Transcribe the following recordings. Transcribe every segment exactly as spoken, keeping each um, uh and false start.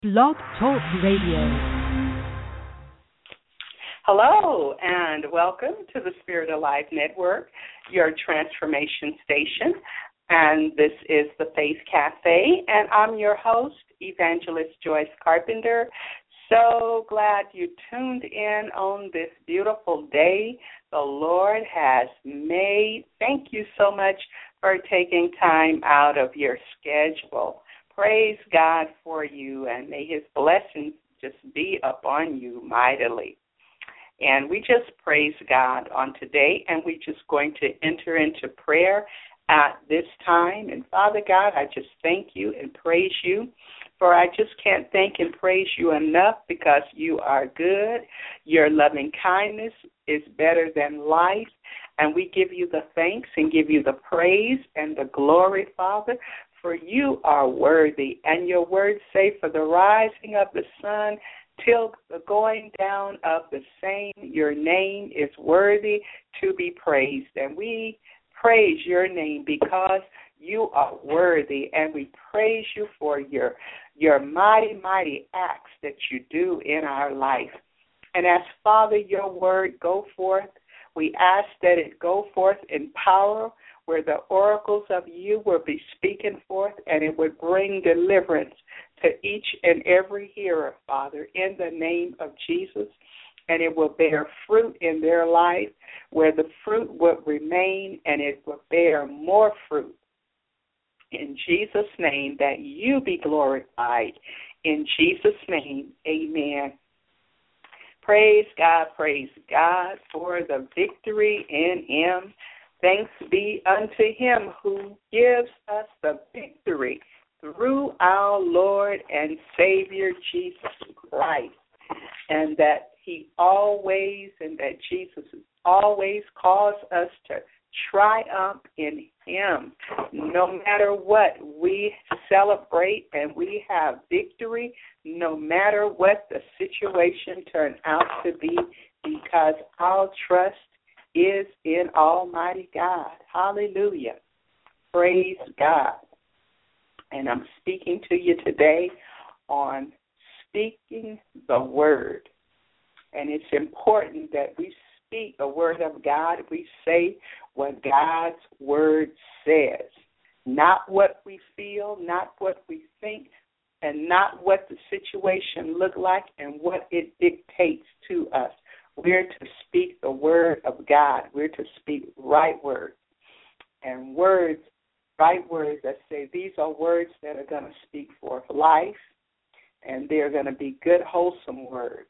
Blog Talk Radio. Hello, and welcome to the Spirit Alive Network, your transformation station. And this is the Faith Cafe, and I'm your host, Evangelist Joyce Carpenter. So glad you tuned in on this beautiful day the Lord has made. Thank you so much for taking time out of your schedule. Praise God for you, and may His blessings just be upon you mightily. And we just praise God on today, and we're just going to enter into prayer at this time. And Father God, I just thank you and praise you, for I just can't thank and praise you enough because you are good. Your loving kindness is better than life, and we give you the thanks and give you the praise and the glory, Father, for you are worthy. And your words say, for the rising of the sun till the going down of the same, your name is worthy to be praised. And we praise your name because you are worthy, and we praise you for your, your mighty, mighty acts that you do in our life. And as, Father, your word go forth, we ask that it go forth in power, where the oracles of you will be speaking forth, and it would bring deliverance to each and every hearer, Father, in the name of Jesus. And it will bear fruit in their life, where the fruit will remain, and it will bear more fruit. In Jesus' name, that you be glorified. In Jesus' name, amen. Praise God, praise God for the victory in Him. Thanks be unto Him who gives us the victory through our Lord and Savior Jesus Christ, and that He always, and that Jesus always calls us to triumph in Him. No matter what, we celebrate and we have victory, no matter what the situation turns out to be, because our trust is in Almighty God. Hallelujah. Praise God. And I'm speaking to you today on speaking the word. And it's important that we speak the word of God. We say what God's word says, not what we feel, not what we think, and not what the situation look like and what it dictates to us. We're to speak the word of God. We're to speak right words. And words, right words that say these are words that are going to speak forth life, and they're going to be good, wholesome words.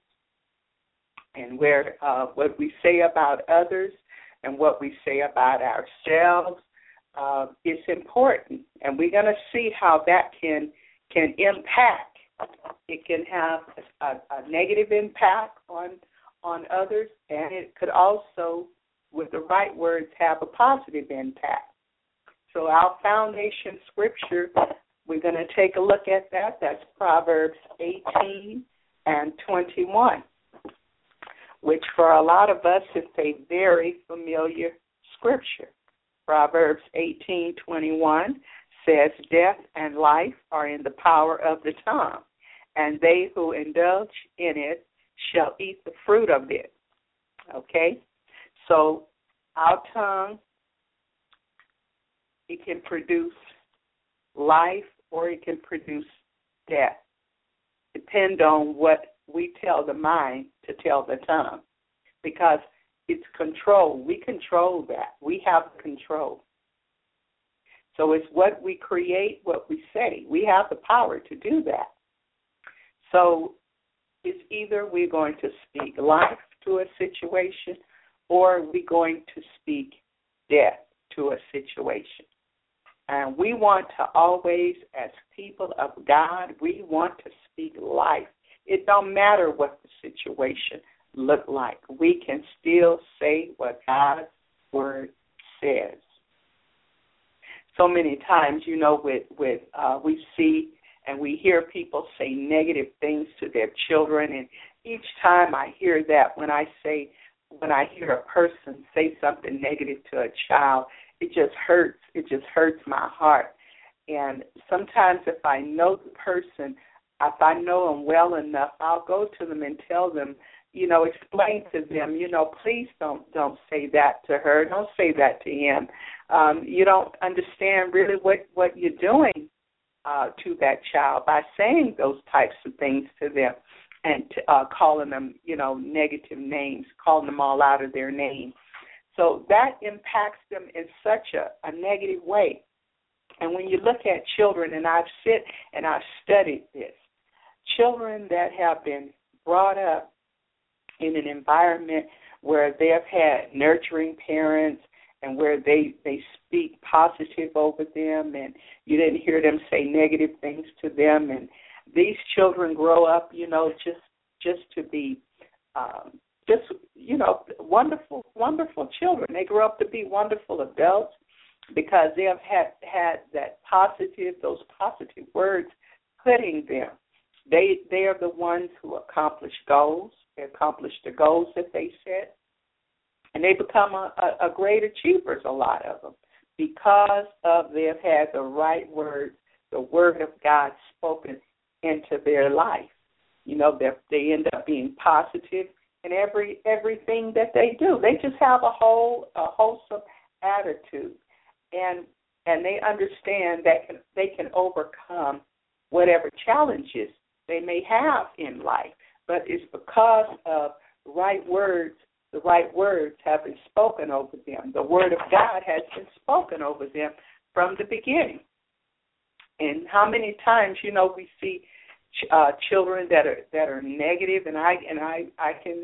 And where uh, what we say about others and what we say about ourselves uh, is important. And we're going to see how that can can impact. It can have a, a negative impact on on others, and it could also, with the right words, have a positive impact. So our foundation scripture, we're going to take a look at that. That's Proverbs eighteen and twenty-one, which for a lot of us is a very familiar scripture. Proverbs eighteen twenty-one says, death and life are in the power of the tongue, and they who indulge in it shall eat the fruit of it. Okay? So our tongue, it can produce life or it can produce death. Depend on what we tell the mind to tell the tongue, because it's control. We control that. We have control. So it's what we create, what we say. We have the power to do that. So it's either we're going to speak life to a situation or we're going to speak death to a situation. And we want to always, as people of God, we want to speak life. It don't matter what the situation look like. We can still say what God's word says. So many times, you know, with, with uh, we see and we hear people say negative things to their children, and each time I hear that, when I say, when I hear a person say something negative to a child, it just hurts. It just hurts my heart. And sometimes if I know the person, if I know them well enough, I'll go to them and tell them, you know, explain to them, you know, please don't don't say that to her. Don't say that to him. Um, you don't understand really what, what you're doing uh, to that child by saying those types of things to them and uh, calling them, you know, negative names, calling them all out of their name. So that impacts them in such a, a negative way. And when you look at children, and I've sit and I've studied this, children that have been brought up in an environment where they've had nurturing parents and where they, they speak positive over them and you didn't hear them say negative things to them. And these children grow up, you know, just just to be um, just, you know, wonderful, wonderful children. They grow up to be wonderful adults because they have had, had that positive, those positive words put in them. They, they are the ones who accomplish goals. They accomplish the goals that they set. And they become a, a, a great achievers, a lot of them, because of they've had the right words, the word of God spoken into their life. You know, they they end up being positive in every everything that they do. They just have a whole a wholesome attitude, and and they understand that can, they can overcome whatever challenges they may have in life. But it's because of right words. The right words have been spoken over them. The word of God has been spoken over them from the beginning. And how many times, you know, we see uh, children that are that are negative, and I and I, I can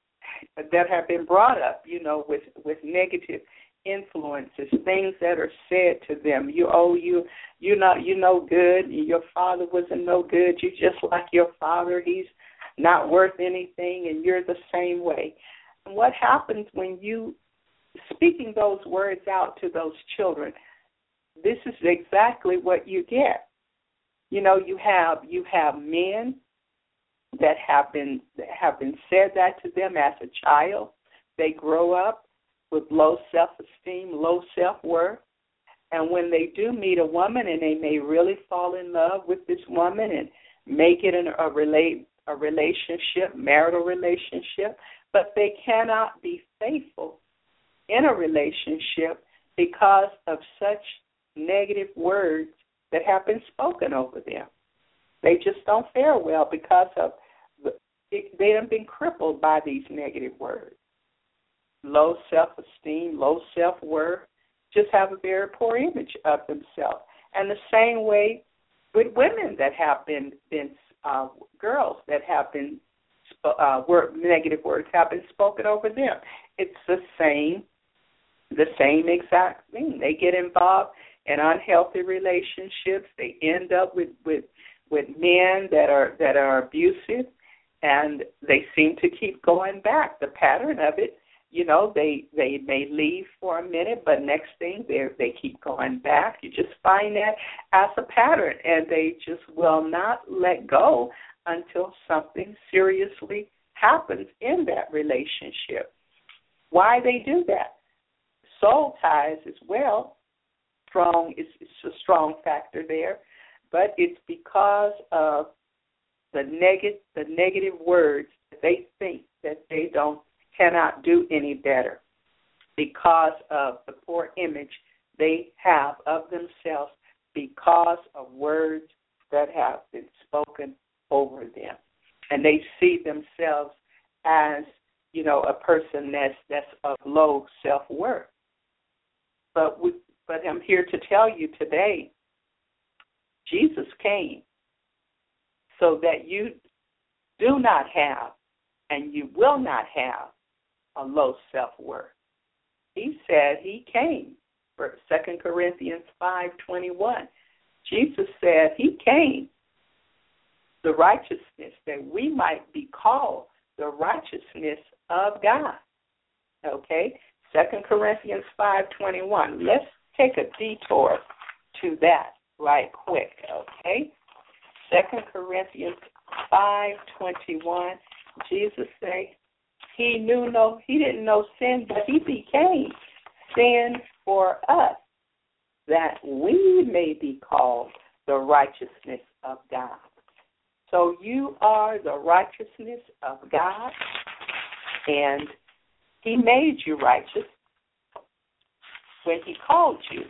that have been brought up, you know, with, with negative influences, things that are said to them. You oh you you know you no good. Your father wasn't no good. You just like your father. He's not worth anything, and you're the same way. And what happens when you speaking those words out to those children? This is exactly what you get. You know, you have you have men that have been that have been said that to them as a child. They grow up with low self-esteem, low self-worth, and when they do meet a woman and they may really fall in love with this woman and make it an, a relate a relationship, marital relationship, but they cannot be faithful in a relationship because of such negative words that have been spoken over them. They just don't fare well because of the, they have been crippled by these negative words. Low self-esteem, low self-worth, just have a very poor image of themselves. And the same way with women that have been, been uh, girls that have been, uh, word, negative words have been spoken over them. It's the same, the same exact thing. They get involved in unhealthy relationships. They end up with, with, with men that are that are abusive, and they seem to keep going back. The pattern of it, you know, they they may leave for a minute, but next thing they they keep going back. You just find that as a pattern, and they just will not let go until something seriously happens in that relationship. Why they do that? Soul ties as well. Strong is a strong factor there, but it's because of the negative the negative words that they think that they don't cannot do any better because of the poor image they have of themselves because of words that have been spoken over them. And they see themselves as, you know, a person that's that's of low self-worth. But we, but I'm here to tell you today, Jesus came so that you do not have and you will not have a low self-worth. He said he came, for Second Corinthians five twenty-one. Jesus said he came, the righteousness, that we might be called the righteousness of God. Okay? Second Corinthians five twenty-one. Let's take a detour to that right quick, okay? Second Corinthians five twenty-one. Jesus said, He knew no, he didn't know sin, but he became sin for us, that we may be called the righteousness of God. So you are the righteousness of God, and he made you righteous when he called you.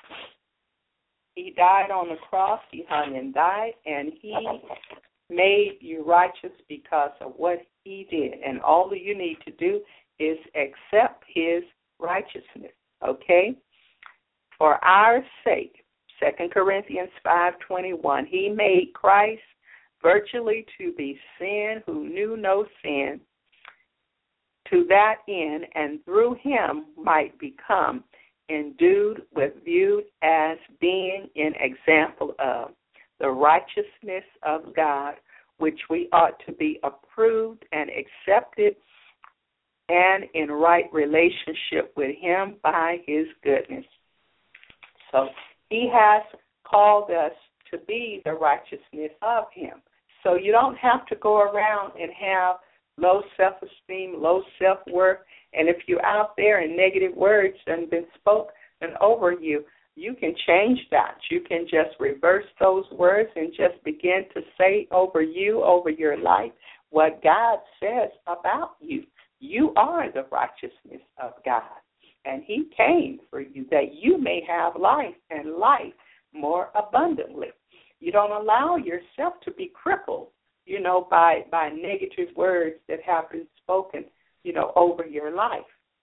He died on the cross, he hung and died, and he made you righteous because of what he did. And all that you need to do is accept his righteousness, okay? For our sake, Second Corinthians five twenty-one, he made Christ virtually to be sin who knew no sin, to that end, and through him might become endued with viewed as being an example of the righteousness of God, which we ought to be approved and accepted and in right relationship with him by his goodness. So he has called us to be the righteousness of him. So you don't have to go around and have low self-esteem, low self-worth, and if you're out there and negative words have been spoken over you, you can change that. You can just reverse those words and just begin to say over you, over your life, what God says about you. You are the righteousness of God, and he came for you that you may have life and life more abundantly. You don't allow yourself to be crippled, you know, by, by negative words that have been spoken, you know, over your life.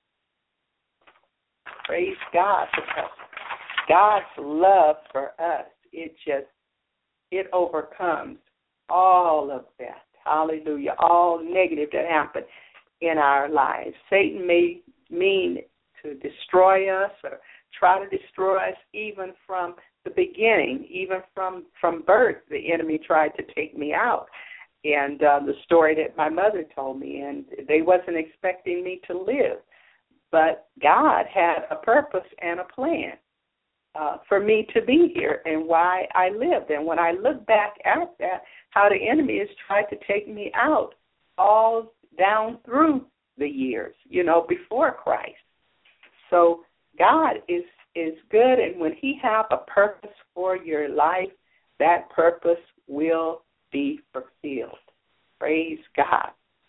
Praise God, because God's love for us, it just, it overcomes all of that. Hallelujah. All negative that happened in our lives. Satan may mean to destroy us or try to destroy us even from the beginning, even from, from birth. The enemy tried to take me out. And uh, the story that my mother told me, and they wasn't expecting me to live. But God had a purpose and a plan uh, for me to be here and why I lived. And when I look back at that, how the enemy has tried to take me out all down through the years, you know, before Christ. So God is, is good, and when he have a purpose for your life, that purpose will be fulfilled. Praise God.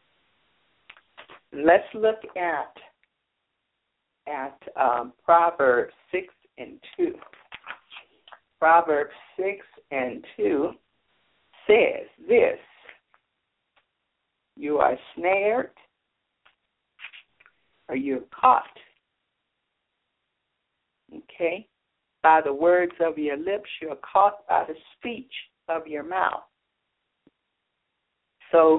Let's look at at um, Proverbs six and two. Proverbs six and two says this: you are snared, or you're caught, okay, by the words of your lips. You're caught by the speech of your mouth. So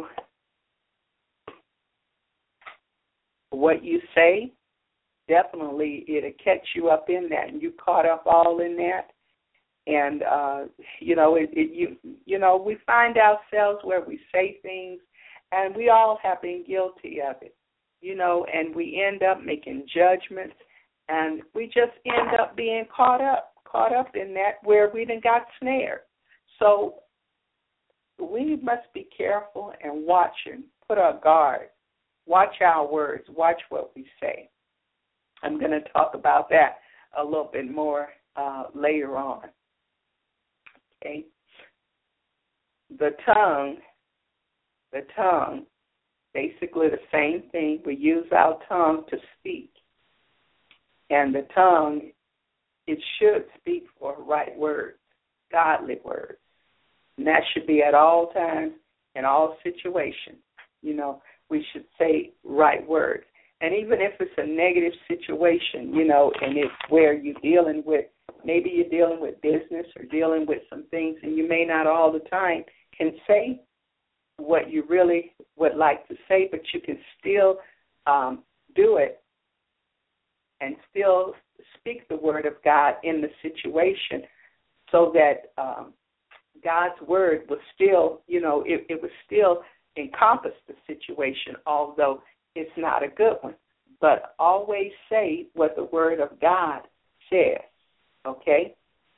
what you say, definitely it'll catch you up in that, and you caught up all in that. And, uh, you know, it, it, you you know, we find ourselves where we say things, and we all have been guilty of it, you know, and we end up making judgments, and we just end up being caught up, caught up in that where we done got snared. So we must be careful and watch and put our guard. Watch our words. Watch what we say. I'm going to talk about that a little bit more uh, later on. Okay. The tongue, the tongue, basically the same thing. We use our tongue to speak. And the tongue, it should speak for right words, godly words. And that should be at all times, in all situations. You know, we should say right words. And even if it's a negative situation, you know, and it's where you're dealing with, maybe you're dealing with business or dealing with some things, and you may not all the time can say what you really would like to say, but you can still um, do it and still speak the word of God in the situation so that um, God's word was still, you know, it, it was still encompass the situation, although it's not a good one. But always say what the word of God says, okay?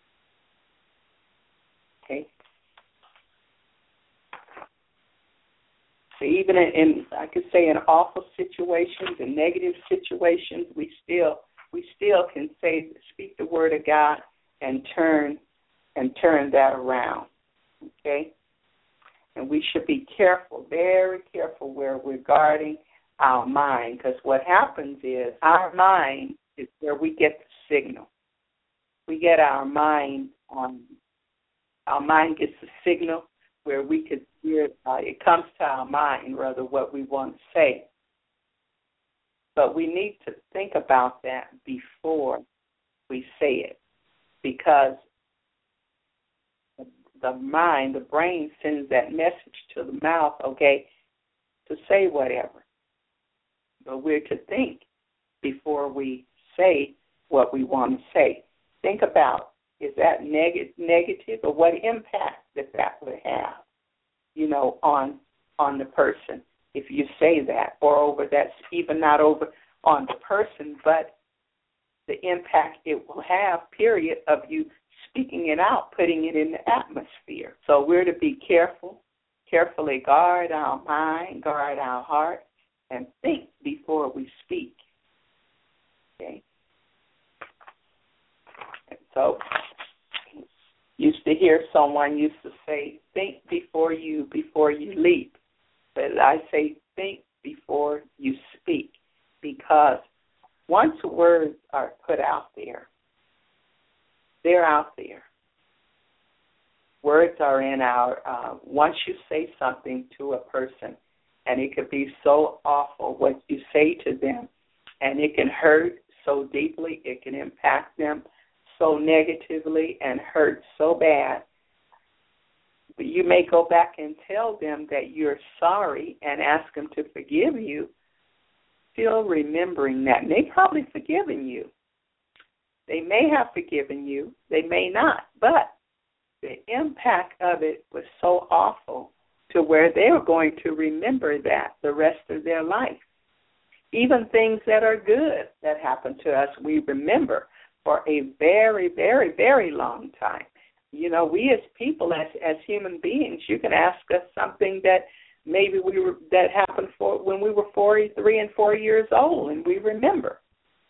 Okay. So even in, in, I could say in awful situations and negative situations, we still we still can say, speak the word of God and turn and turn that around. Okay? And we should be careful, very careful where we're guarding our mind, because what happens is our mind is where we get the signal. We get our mind on, our mind gets the signal where we could hear, uh, it comes to our mind, rather, what we want to say. But we need to think about that before we say it, because the mind, the brain sends that message to the mouth, okay, to say whatever. But we're to think before we say what we want to say. Think about, is that neg- negative, or what impact that that would have, you know, on on the person if you say that, or over that's even not over on the person, but the impact it will have, period, of you speaking it out, putting it in the atmosphere. So we're to be careful, carefully guard our mind, guard our heart, and think before we speak. Okay? And so, used to hear someone used to say, think before you before you leap. But I say, think before you speak, because once words are put out there, they're out there. Words are in our, uh, once you say something to a person, and it could be so awful what you say to them, and it can hurt so deeply, it can impact them so negatively and hurt so bad. But you may go back and tell them that you're sorry and ask them to forgive you, still remembering that. And they've probably forgiven you. They may have forgiven you. They may not. But the impact of it was so awful to where they were going to remember that the rest of their life. Even things that are good that happen to us, we remember for a very, very, very long time. You know, we as people, as as human beings, you can ask us something that maybe we were that happened for when we were forty-three and four years old, and we remember.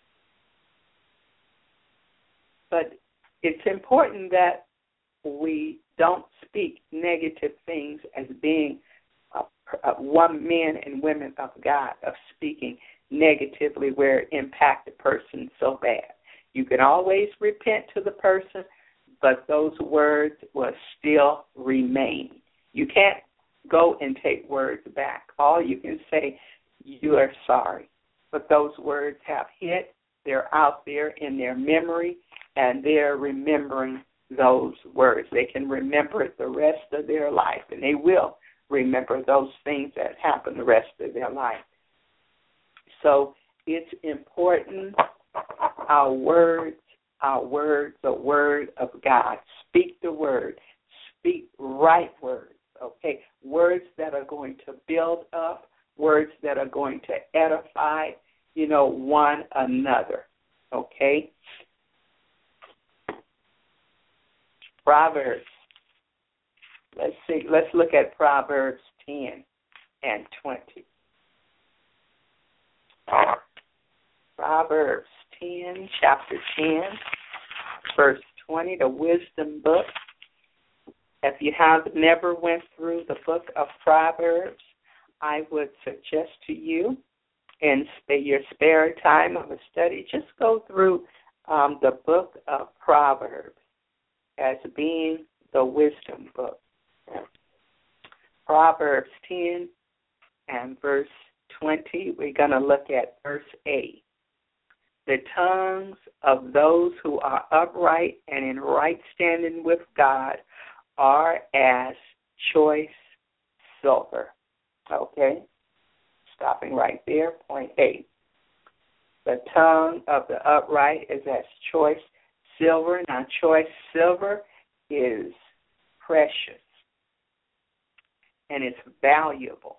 But it's important that we don't speak negative things as being uh, uh, one men and women of God, of speaking negatively where it impacts the person so bad. You can always repent to the person, but those words will still remain. You can't go and take words back. All you can say, you are sorry. But those words have hit, they're out there in their memory, and they're remembering those words. They can remember it the rest of their life, and they will remember those things that happened the rest of their life. So it's important, our words, our words, the word of God. Speak the word. Speak right words, okay? Words that are going to build up, words that are going to edify, you know, one another, okay? Proverbs. Let's see. Let's look at Proverbs ten and twenty. Proverbs ten, chapter ten, verse twenty, the wisdom book. If you have never went through the book of Proverbs, I would suggest to you, in your spare time of a study, just go through um, the book of Proverbs as being the wisdom book. Proverbs ten and verse twenty, we're going to look at verse eight. The tongues of those who are upright and in right standing with God are as choice silver. Okay? Stopping right there, point eight. The tongue of the upright is as choice silver. Now, choice silver is precious, and it's valuable.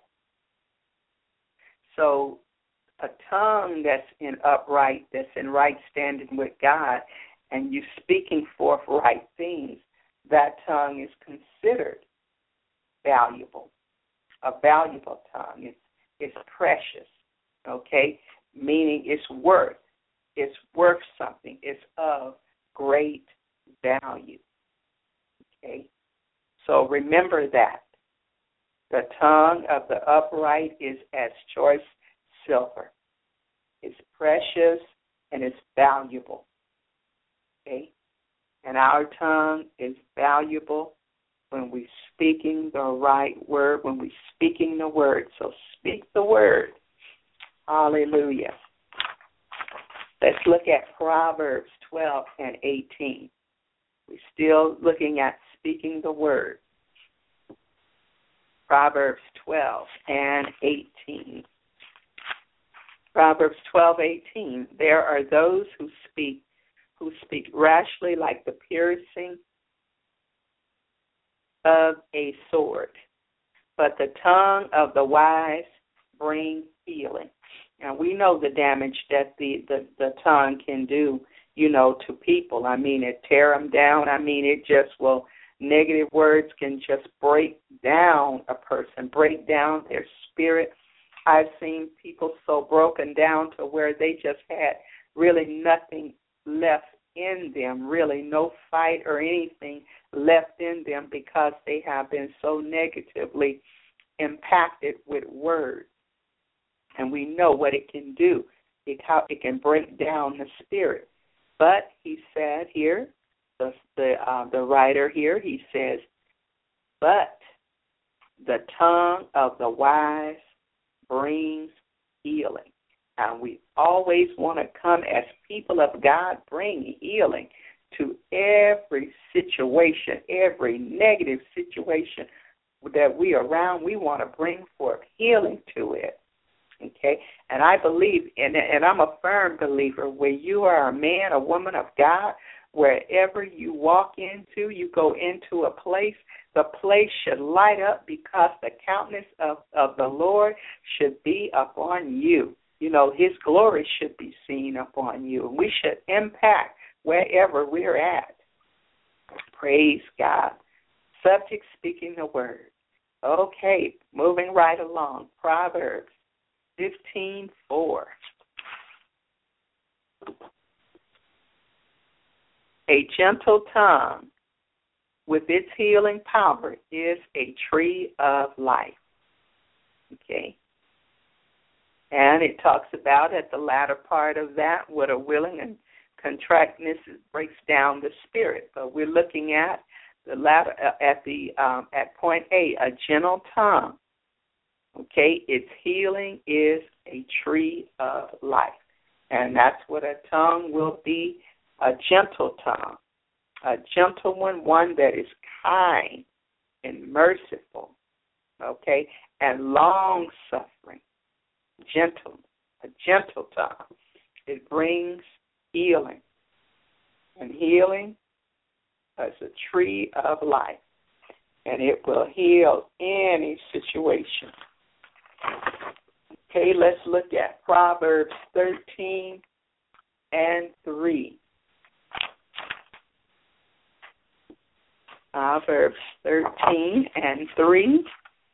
So a tongue that's in upright, that's in right standing with God, and you speaking forth right things, that tongue is considered valuable, a valuable tongue. It's, it's precious, okay, meaning it's worth, it's worth something. It's of great value, okay? So remember that. The tongue of the upright is as choice silver. It's precious and it's valuable. Okay? And our tongue is valuable when we're speaking the right word, when we're speaking the word. So speak the word. Hallelujah. Let's look at Proverbs twelve and eighteen. We're still looking at speaking the word. Proverbs twelve and eighteen. Proverbs twelve, eighteen. There are those who speak who speak rashly like the piercing of a sword, but the tongue of the wise brings healing. And we know the damage that the, the, the tongue can do, you know, to people. I mean, it tear them down. I mean, it just will, negative words can just break down a person, break down their spirit. I've seen people so broken down to where they just had really nothing left in them, really no fight or anything left in them because they have been so negatively impacted with words. And we know what it can do. It, how it can break down the spirit. But he said here, the the, uh, the writer here, he says, but the tongue of the wise brings healing. And we always want to come as people of God, bring healing to every situation, every negative situation that we are around. We want to bring forth healing to it. Okay, and I believe, and, and I'm a firm believer, where you are a man, a woman of God, wherever you walk into, you go into a place, the place should light up because the countenance of, of the Lord should be upon you. You know, his glory should be seen upon you. And we should impact wherever we're at. Praise God. Subject, speaking the word. Okay, moving right along. Proverbs fifteen four. A gentle tongue with its healing power is a tree of life. Okay. And it talks about at the latter part of that what a willing and contractness breaks down the spirit. But we're looking at the latter at the um, at point A, a gentle tongue. Okay, its healing is a tree of life. And that's what a tongue will be, a gentle tongue. A gentle one, one that is kind and merciful, okay, and long-suffering. Gentle, a gentle tongue. It brings healing. And healing is a tree of life. And it will heal any situation. Okay, let's look at Proverbs thirteen and three. Proverbs thirteen and three.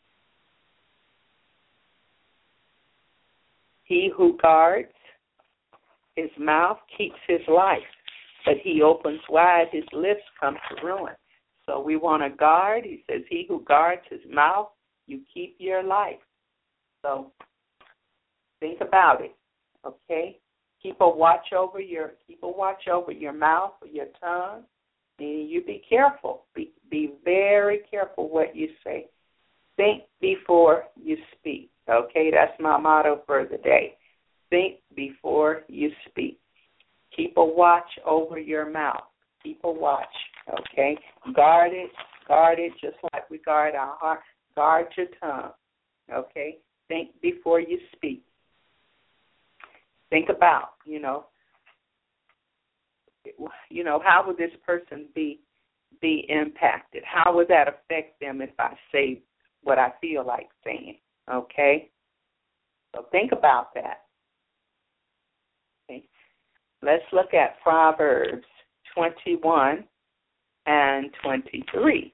He who guards his mouth keeps his life, but he opens wide his lips comes to ruin. So we want to guard. He says, he who guards his mouth, you keep your life. So think about it, okay? Keep a watch over your keep a watch over your mouth or your tongue. And you be careful. Be be very careful what you say. Think before you speak. Okay, that's my motto for the day. Think before you speak. Keep a watch over your mouth. Keep a watch, okay? Guard it, guard it just like we guard our heart. Guard your tongue, okay? Think before you speak. Think about, you know, you know, how would this person be be impacted? How would that affect them if I say what I feel like saying? Okay? So think about that. Okay. Let's look at Proverbs twenty-one and twenty-three.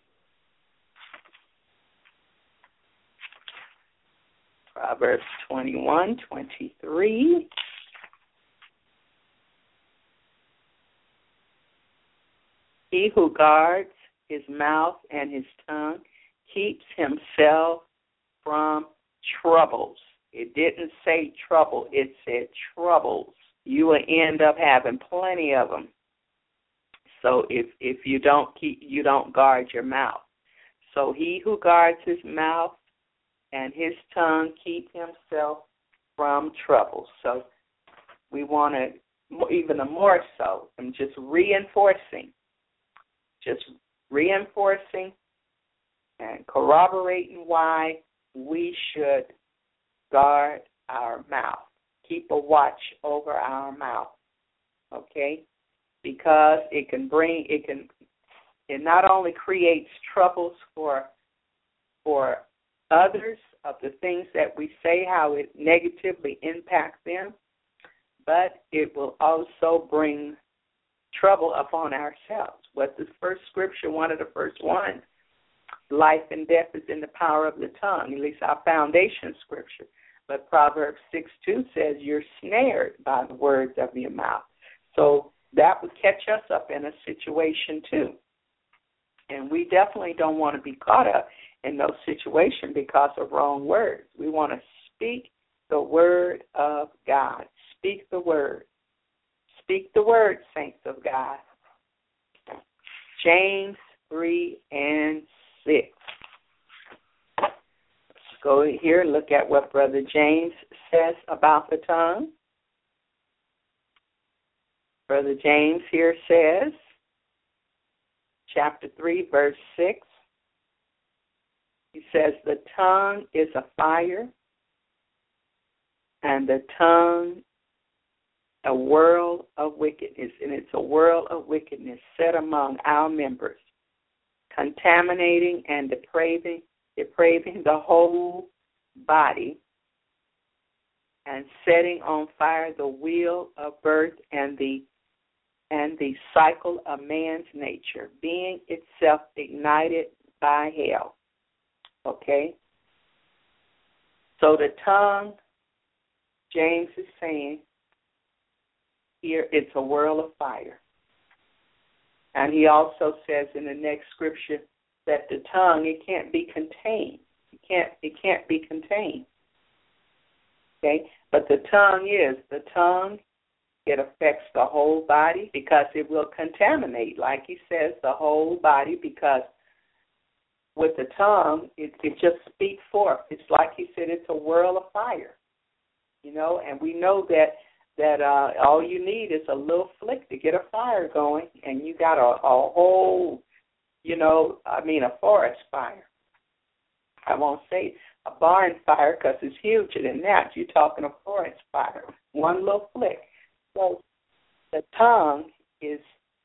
Proverbs twenty-one, twenty-three. He who guards his mouth and his tongue keeps himself from troubles. It didn't say trouble. It said troubles. You will end up having plenty of them. So if if you don't keep, you don't guard your mouth. So he who guards his mouth and his tongue keep himself from trouble. So we want to, even more so, I'm just reinforcing, just reinforcing and corroborating why we should guard our mouth. Keep a watch over our mouth, okay? Because it can bring, it can, it not only creates troubles for for others of the things that we say, how it negatively impacts them, but it will also bring trouble upon ourselves. What the first scripture, one of the first ones, life and death is in the power of the tongue, at least our foundation scripture. But Proverbs six two says you're snared by the words of your mouth. So that would catch us up in a situation too. And we definitely don't want to be caught up in those situations because of wrong words. We want to speak the word of God. Speak the word. Speak the word, saints of God. James three and six. Let's go here and look at what Brother James says about the tongue. Brother James here says, chapter three, verse six, he says, the tongue is a fire, and the tongue a world of wickedness, and it's a world of wickedness set among our members, contaminating and depraving, depraving the whole body, and setting on fire the wheel of birth and the and the cycle of man's nature, being itself ignited by hell. Okay? So the tongue, James is saying, here it's a world of fire. And he also says in the next scripture that the tongue, it can't be contained. It can't, it can't be contained. Okay? But the tongue is, the tongue, it affects the whole body because it will contaminate, like he says, the whole body, because with the tongue, it, it just speaks forth. It's like he said, it's a whirl of fire, you know, and we know that that uh, all you need is a little flick to get a fire going, and you got a, a whole, you know, I mean, a forest fire. I won't say a barn fire because it's huger than that. You're talking a forest fire, one little flick. So the tongue is,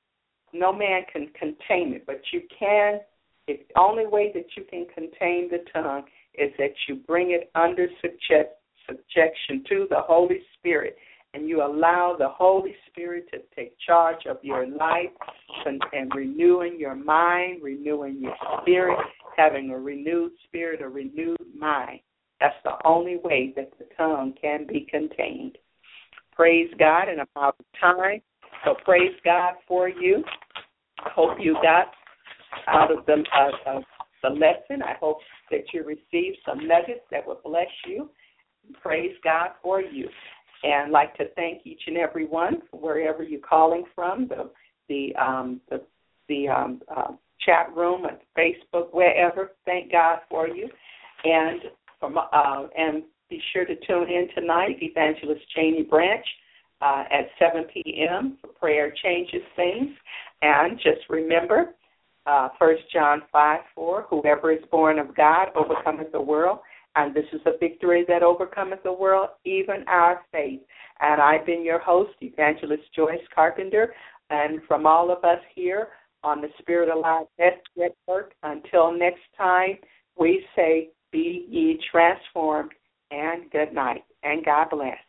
no man can contain it, but you can, the only way that you can contain the tongue is that you bring it under subject, subjection to the Holy Spirit, and you allow the Holy Spirit to take charge of your life and, and renewing your mind, renewing your spirit, having a renewed spirit, a renewed mind. That's the only way that the tongue can be contained. Praise God, and about time. So praise God for you. I hope you got out of the, uh, uh, the lesson. I hope that you received some nuggets that will bless you. Praise God for you. And I'd like to thank each and every one, wherever you're calling from, the the um, the, the um, uh, chat room, and Facebook, wherever. Thank God for you. And from uh, and be sure to tune in tonight, Evangelist Janie Branch, uh, at seven p.m. for Prayer Changes Things. And just remember, uh, First John five four, whoever is born of God overcometh the world. And this is a victory that overcometh the world, even our faith. And I've been your host, Evangelist Joyce Carpenter. And from all of us here on the Spirit Alive Network, until next time, we say, be ye transformed, and good night, and God bless.